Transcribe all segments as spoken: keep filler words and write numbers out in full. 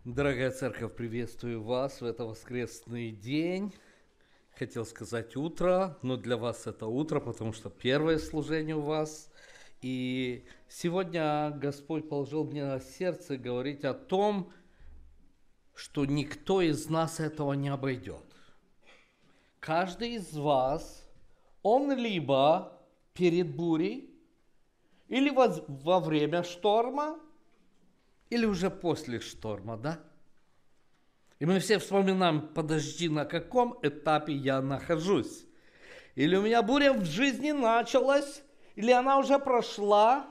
Дорогая церковь, приветствую вас в этот воскресный день. Хотел сказать утро, но для вас это утро, потому что первое служение у вас. И сегодня Господь положил мне на сердце говорить о том, что никто из нас этого не обойдет. Каждый из вас, он либо перед бурей, или во время шторма, или уже после шторма, да? И мы все вспоминаем, подожди, на каком этапе я нахожусь? Или у меня буря в жизни началась, или она уже прошла.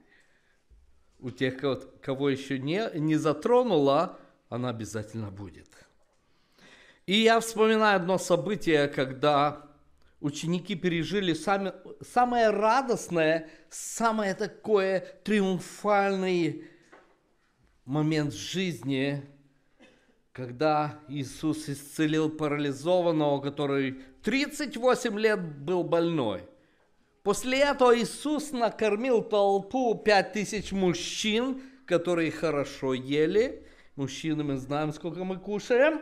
У тех, кого еще не, не затронула, она обязательно будет. И я вспоминаю одно событие, когда ученики пережили сами, самое радостное, самое такое триумфальное момент жизни, когда Иисус исцелил парализованного, который тридцать восемь лет был больной. После этого Иисус накормил толпу, пять тысяч мужчин, которые хорошо ели. Мужчины, мы знаем, сколько мы кушаем.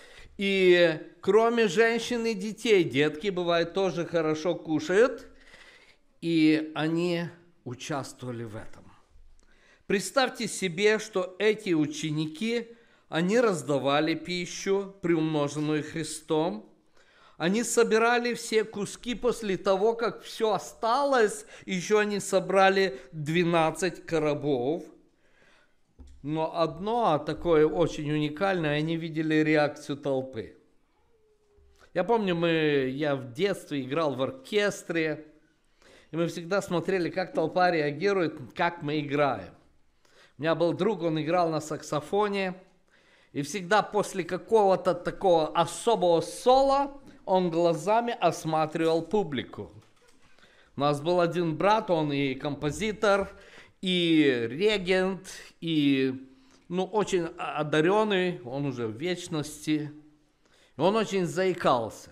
И кроме женщин и детей, детки, бывает, тоже хорошо кушают. И они участвовали в этом. Представьте себе, что эти ученики, они раздавали пищу, приумноженную Христом. Они собирали все куски после того, как все осталось. Еще они собрали двенадцать коробов. Но одно такое очень уникальное, они видели реакцию толпы. Я помню, мы, я в детстве играл в оркестре, и мы всегда смотрели, как толпа реагирует, как мы играем. У меня был друг, он играл на саксофоне, и всегда после какого-то такого особого соло он глазами осматривал публику. У нас был один брат, он и композитор, и регент, и ну, очень одаренный, он уже в вечности. И он очень заикался.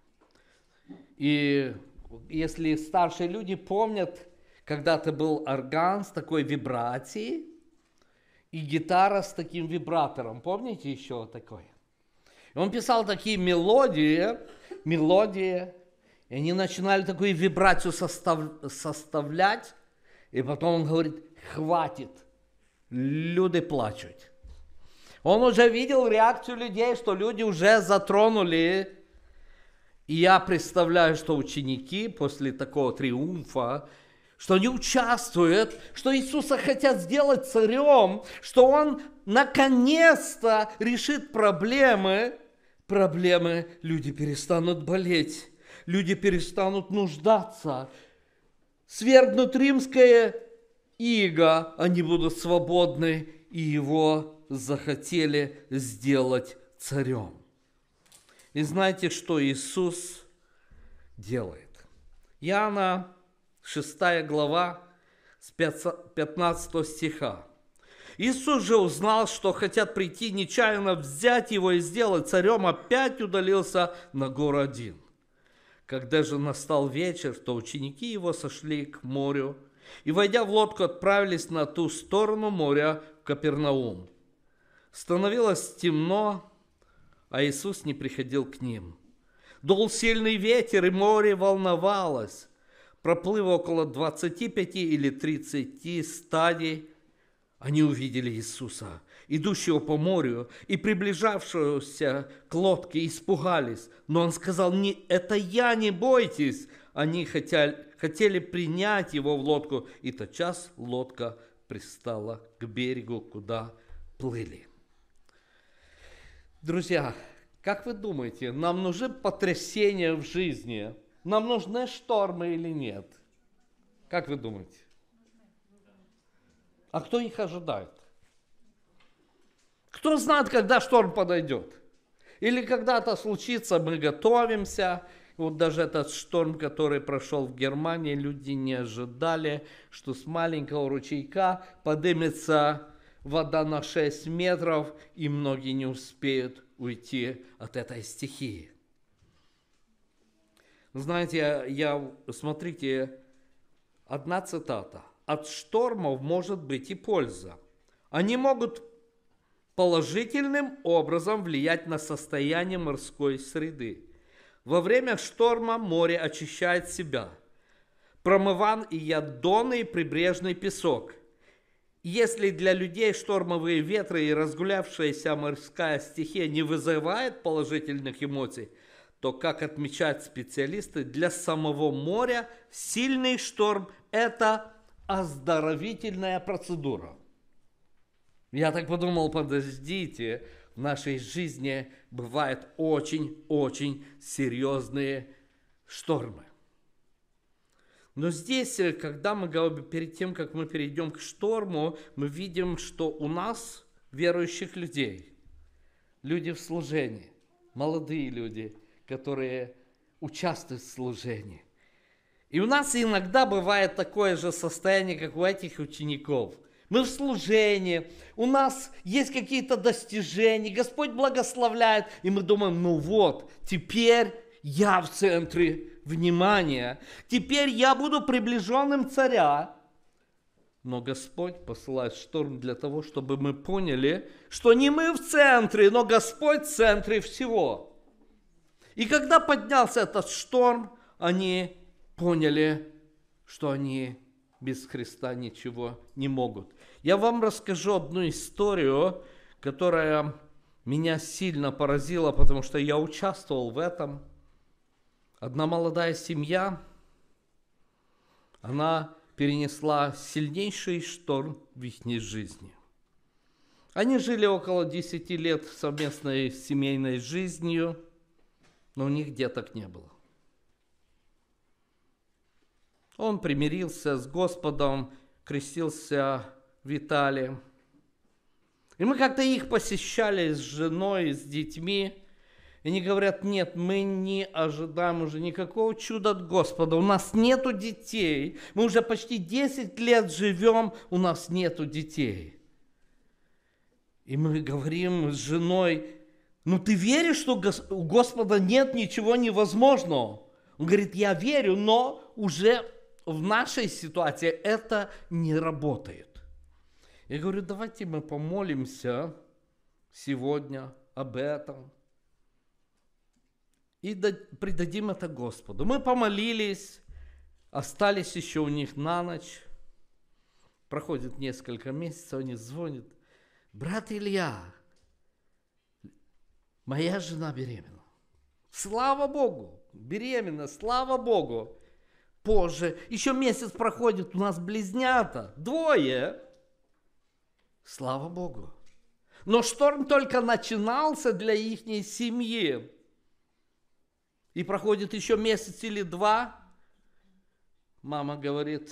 И если старшие люди помнят, когда-то был орган с такой вибрацией, и гитара с таким вибратором. Помните еще такое? И он писал такие мелодии, мелодии, и они начинали такую вибрацию состав, составлять, и потом он говорит, хватит, люди плачут. Он уже видел реакцию людей, что люди уже затронули. И я представляю, что ученики после такого триумфа, что они участвуют, что Иисуса хотят сделать царем, что Он наконец-то решит проблемы. Проблемы, люди перестанут болеть, люди перестанут нуждаться. Свергнут римское иго, они будут свободны, и Его захотели сделать царем. И знаете, что Иисус делает? Иоанна шестая глава, с пятнадцатого стиха. Иисус же узнал, что хотят прийти нечаянно взять его и сделать царем, опять удалился на гору один. Когда же настал вечер, то ученики его сошли к морю, и, войдя в лодку, отправились на ту сторону моря, в Капернаум. Становилось темно, а Иисус не приходил к ним. Дул сильный ветер, и море волновалось. Проплыв около двадцати пяти или тридцати стадий, они увидели Иисуса, идущего по морю, и приближавшегося к лодке, испугались. Но Он сказал, не, это я, не бойтесь. Они хотели, хотели принять Его в лодку, и тотчас лодка пристала к берегу, куда плыли. Друзья, как вы думаете, нам нужны потрясения в жизни? Нам нужны штормы или нет? Как вы думаете? А кто их ожидает? Кто знает, когда шторм подойдет? Или когда-то случится, мы готовимся. Вот даже этот шторм, который прошел в Германии, люди не ожидали, что с маленького ручейка поднимется вода на шесть метров, и многие не успеют уйти от этой стихии. Знаете, я, смотрите, одна цитата. От штормов может быть и польза. Они могут положительным образом влиять на состояние морской среды. Во время шторма море очищает себя. Промыван и ядоный прибрежный песок. Если для людей штормовые ветры и разгулявшаяся морская стихия не вызывает положительных эмоций, то, как отмечают специалисты, для самого моря сильный шторм – это оздоровительная процедура. Я так подумал, подождите, в нашей жизни бывают очень-очень серьезные штормы. Но здесь, когда мы говорим, перед тем, как мы перейдем к шторму, мы видим, что у нас, верующих людей, люди в служении, молодые люди, которые участвуют в служении. И у нас иногда бывает такое же состояние, как у этих учеников. Мы в служении, у нас есть какие-то достижения, Господь благословляет, и мы думаем, ну вот, теперь я в центре внимания, теперь я буду приближенным царя. Но Господь посылает шторм для того, чтобы мы поняли, что не мы в центре, но Господь в центре всего. И когда поднялся этот шторм, они поняли, что они без Христа ничего не могут. Я вам расскажу одну историю, которая меня сильно поразила, потому что я участвовал в этом. Одна молодая семья, она перенесла сильнейший шторм в их жизни. Они жили около десяти лет совместной семейной жизнью, но у них деток не было. Он примирился с Господом, крестился в Италии. И мы как-то их посещали с женой, с детьми. И они говорят, нет, мы не ожидаем уже никакого чуда от Господа. У нас нету детей. Мы уже почти десять лет живем, у нас нету детей. И мы говорим с женой, ну ты веришь, что у Господа нет ничего невозможного? Он говорит, я верю, но уже в нашей ситуации это не работает. Я говорю, давайте мы помолимся сегодня об этом и предадим это Господу. Мы помолились, остались еще у них на ночь. Проходит несколько месяцев, они звонят. Брат Илья, моя жена беременна. Слава Богу, беременна, слава Богу. Позже, еще месяц проходит, у нас близнята, двое. Слава Богу. Но шторм только начинался для их семьи. И проходит еще месяц или два. Мама говорит,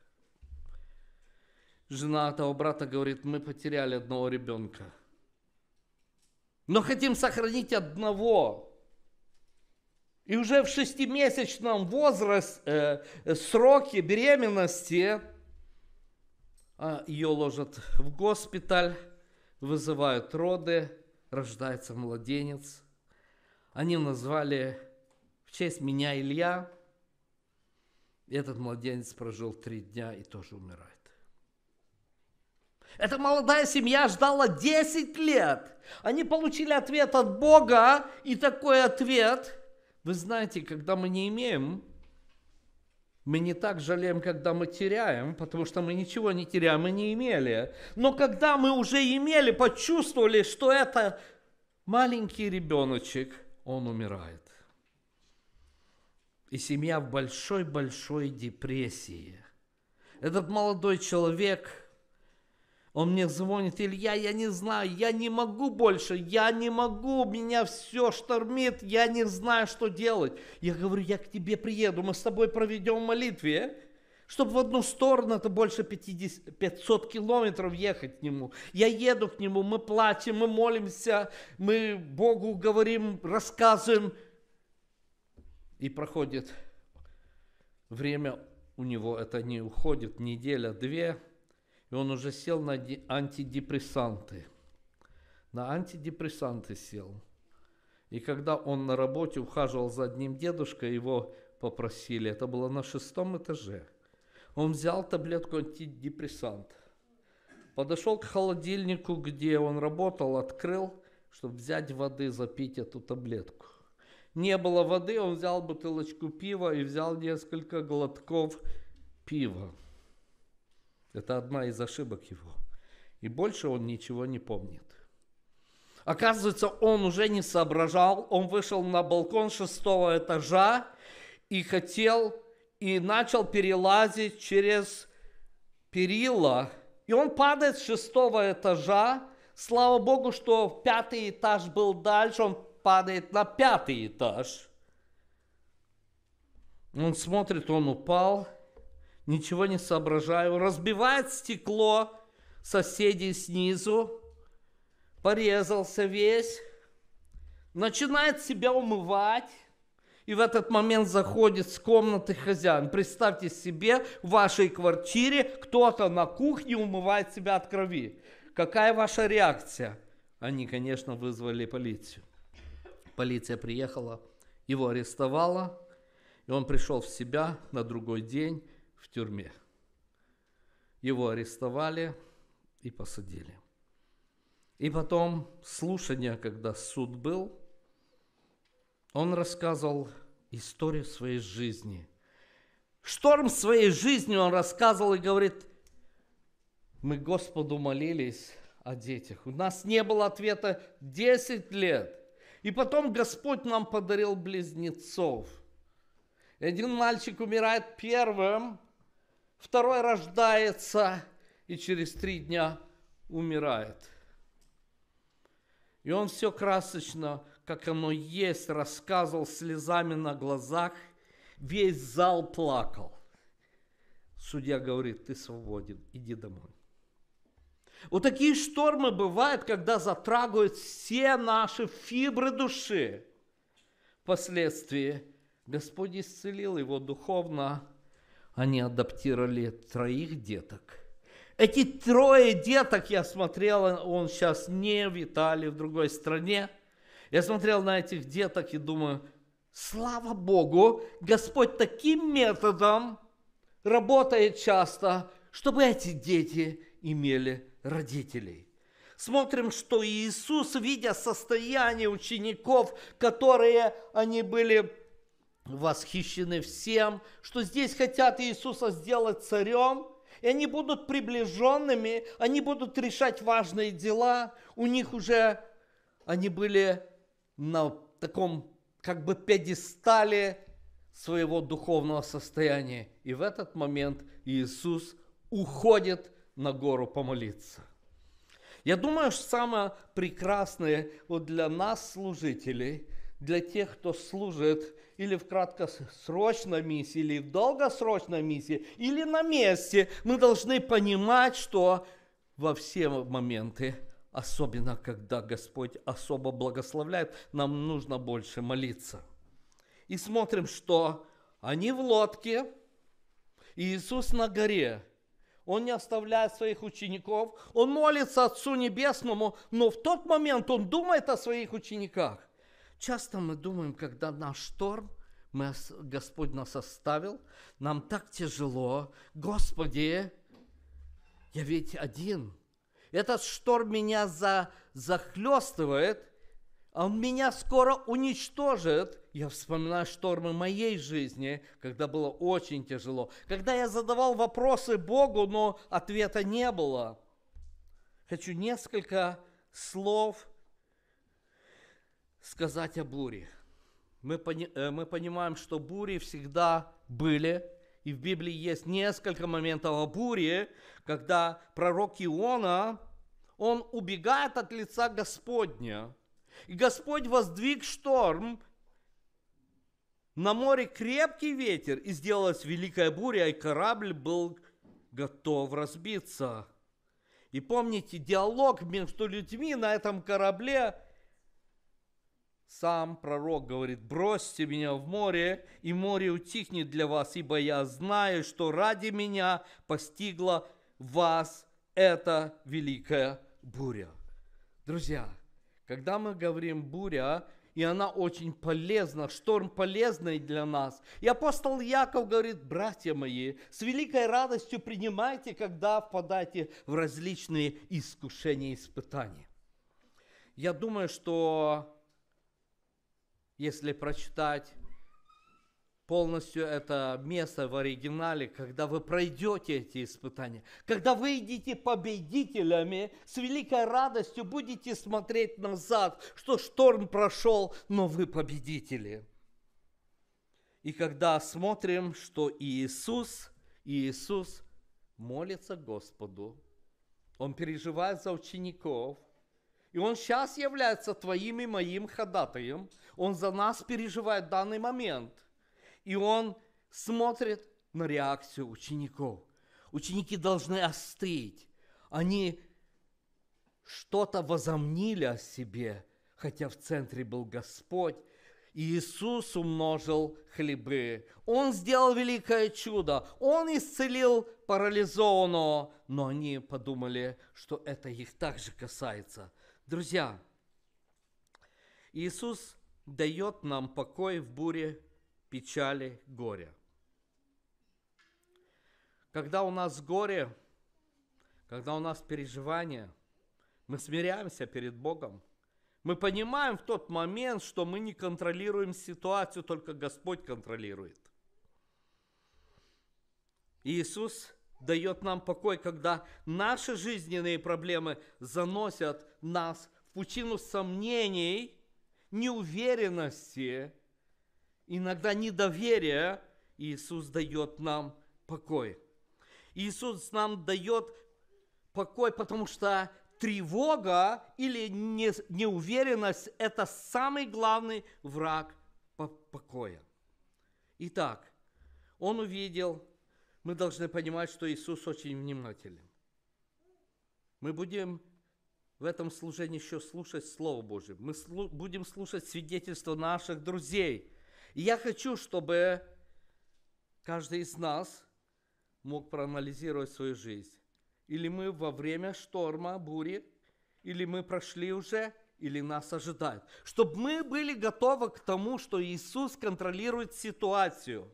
жена того брата говорит, мы потеряли одного ребенка. Но хотим сохранить одного. И уже в шестимесячном возрасте, э, сроке беременности, э, ее ложат в госпиталь, вызывают роды, рождается младенец. Они назвали в честь меня Илья. Этот младенец прожил три дня и тоже умирает. Эта молодая семья ждала десять лет. Они получили ответ от Бога, и такой ответ... Вы знаете, когда мы не имеем, мы не так жалеем, когда мы теряем, потому что мы ничего не теряем, мы не имели. Но когда мы уже имели, почувствовали, что это маленький ребеночек, он умирает. И семья в большой-большой депрессии. Этот молодой человек... Он мне звонит, Илья, я не знаю, я не могу больше, я не могу, меня все штормит, я не знаю, что делать. Я говорю, я к тебе приеду, мы с тобой проведем в молитве, чтобы в одну сторону это больше пятьсот километров ехать к нему. Я еду к нему, мы плачем, мы молимся, мы Богу говорим, рассказываем. И проходит время у него, это не уходит, неделя-две. И он уже сел на антидепрессанты. На антидепрессанты сел. И когда он на работе ухаживал за одним дедушкой, его попросили, это было на шестом этаже. Он взял таблетку антидепрессанта, Подошел к холодильнику, где он работал, открыл, чтобы взять воды, запить эту таблетку. Не было воды, он взял бутылочку пива и взял несколько глотков пива. Это одна из ошибок его. И больше он ничего не помнит. Оказывается, он уже не соображал, он вышел на балкон шестого этажа и хотел, и начал перелазить через перила. И он падает с шестого этажа. Слава Богу, что пятый этаж был дальше, он падает на пятый этаж. Он смотрит, он упал, ничего не соображаю, разбивает стекло соседей снизу, порезался весь, начинает себя умывать, и в этот момент заходит с комнаты хозяин. Представьте себе, в вашей квартире кто-то на кухне умывает себя от крови. Какая ваша реакция? Они, конечно, вызвали полицию. Полиция приехала, его арестовала, и он пришел в себя на другой день в тюрьме. Его арестовали и посадили. И потом слушание, когда суд был, он рассказывал историю своей жизни. Шторм своей жизни он рассказывал и говорит: мы Господу молились о детях. У нас не было ответа десять лет. И потом Господь нам подарил близнецов. И один мальчик умирает первым, второй рождается и через три дня умирает. И он все красочно, как оно есть, рассказывал слезами на глазах. Весь зал плакал. Судья говорит: ты свободен, иди домой. Вот такие штормы бывают, когда затрагивают все наши фибры души. Впоследствии Господь исцелил его духовно. Они адаптировали троих деток. Эти трое деток, я смотрел, он сейчас не в Италии, в другой стране. Я смотрел на этих деток и думаю: слава Богу, Господь таким методом работает часто, чтобы эти дети имели родителей. Смотрим, что Иисус, видя состояние учеников, которые они были восхищены всем, что здесь хотят Иисуса сделать царем, и они будут приближенными, они будут решать важные дела. У них уже, они были на таком как бы пьедестале своего духовного состояния. И в этот момент Иисус уходит на гору помолиться. Я думаю, что самое прекрасное вот для нас, служителей, для тех, кто служит или в краткосрочной миссии, или в долгосрочной миссии, или на месте, мы должны понимать, что во все моменты, особенно когда Господь особо благословляет, нам нужно больше молиться. И смотрим, что они в лодке, Иисус на горе. Он не оставляет своих учеников, он молится Отцу Небесному, но в тот момент он думает о своих учениках. Часто мы думаем, когда наш шторм, мы, Господь нас оставил, нам так тяжело. Господи, я ведь один. Этот шторм меня за, захлестывает, он меня скоро уничтожит. Я вспоминаю штормы моей жизни, когда было очень тяжело. Когда я задавал вопросы Богу, но ответа не было. Хочу несколько слов сказать о буре. Мы, пони, мы понимаем, что бури всегда были. И в Библии есть несколько моментов о буре, когда пророк Иона, он убегает от лица Господня. И Господь воздвиг шторм, на море крепкий ветер, и сделалась великая буря, и корабль был готов разбиться. И помните, диалог между людьми на этом корабле, сам пророк говорит: бросьте меня в море, и море утихнет для вас, ибо я знаю, что ради меня постигла вас эта великая буря. Друзья, когда мы говорим буря, И она очень полезна, шторм полезный для нас. И апостол Яков говорит: братья мои, с великой радостью принимайте, когда впадаете в различные искушения и испытания. Я думаю, что если прочитать полностью это место в оригинале, когда вы пройдете эти испытания, когда вы идете победителями, с великой радостью будете смотреть назад, что шторм прошел, но вы победители. И когда смотрим, что Иисус, Иисус молится Господу, Он переживает за учеников, и Он сейчас является твоим и моим ходатаем, Он за нас переживает в данный момент. И Он смотрит на реакцию учеников. Ученики должны остыть. Они что-то возомнили о себе, хотя в центре был Господь. И Иисус умножил хлебы. Он сделал великое чудо. Он исцелил парализованного. Но они подумали, что это их также касается. Друзья, Иисус дает нам покой в буре печали, горя. Когда у нас горе, когда у нас переживания, мы смиряемся перед Богом. Мы понимаем в тот момент, что мы не контролируем ситуацию, только Господь контролирует. И Иисус дает нам покой, когда наши жизненные проблемы заносят нас в пучину сомнений, неуверенности, иногда недоверие. Иисус дает нам покой. Иисус нам дает покой, потому что тревога или неуверенность – это самый главный враг покоя. Итак, Он увидел, мы должны понимать, что Иисус очень внимателен. Мы будем в этом служении еще слушать Слово Божие. Мы слу- будем слушать свидетельства наших друзей. И я хочу, чтобы каждый из нас мог проанализировать свою жизнь. Или мы во время шторма, бури, или мы прошли уже, или нас ожидают. Чтобы мы были готовы к тому, что Иисус контролирует ситуацию.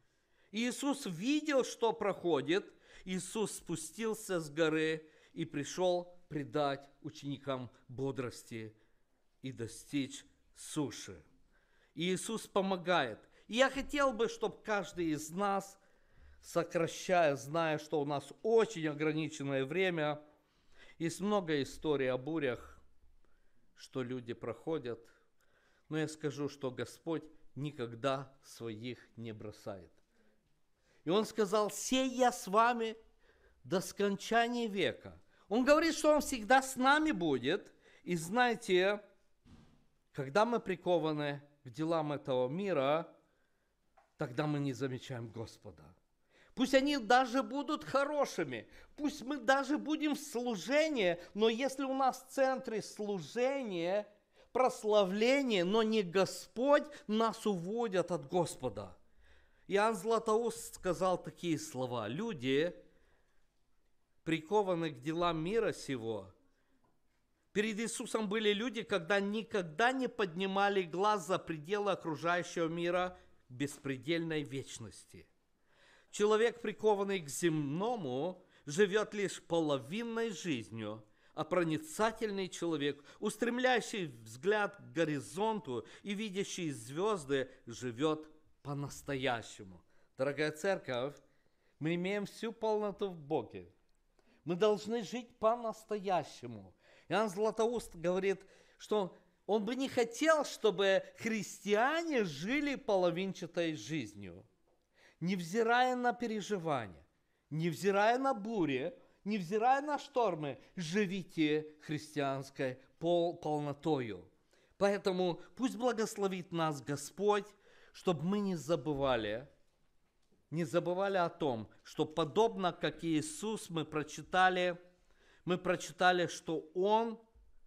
Иисус видел, что проходит. Иисус спустился с горы и пришел придать ученикам бодрости и достичь суши. Иисус помогает. И я хотел бы, чтобы каждый из нас, сокращая, зная, что у нас очень ограниченное время, есть много историй о бурях, что люди проходят, но я скажу, что Господь никогда своих не бросает. И Он сказал: «Сей я с вами до скончания века». Он говорит, что Он всегда с нами будет. И знаете, когда мы прикованы к делам этого мира, тогда мы не замечаем Господа. Пусть они даже будут хорошими, пусть мы даже будем в служении, но если у нас в центре служение, прославление, но не Господь, нас уводят от Господа. Иоанн Златоуст сказал такие слова: люди, прикованы к делам мира сего. Перед Иисусом были люди, когда никогда не поднимали глаз за пределы окружающего мира к беспредельной вечности. Человек, прикованный к земному, живет лишь половинной жизнью, а проницательный человек, устремляющий взгляд к горизонту и видящий звезды, живет по-настоящему. Дорогая церковь, мы имеем всю полноту в Боге. Мы должны жить по-настоящему. Иоанн Златоуст говорит, что он бы не хотел, чтобы христиане жили половинчатой жизнью. Невзирая на переживания, невзирая на бури, невзирая на штормы, живите христианской пол- полнотою. Поэтому пусть благословит нас Господь, чтобы мы не забывали, не забывали о том, что подобно как Иисус мы прочитали, мы прочитали, что Он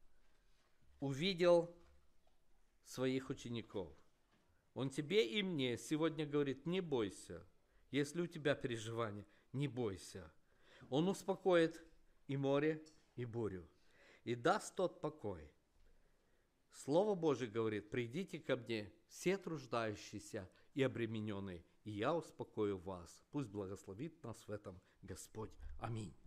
увидел своих учеников. Он тебе и мне сегодня говорит: не бойся, если у тебя переживания, не бойся. Он успокоит и море, и бурю, и даст тот покой, Слово Божие говорит: придите ко мне, все труждающиеся и обремененные, и я успокою вас. Пусть благословит нас в этом Господь. Аминь.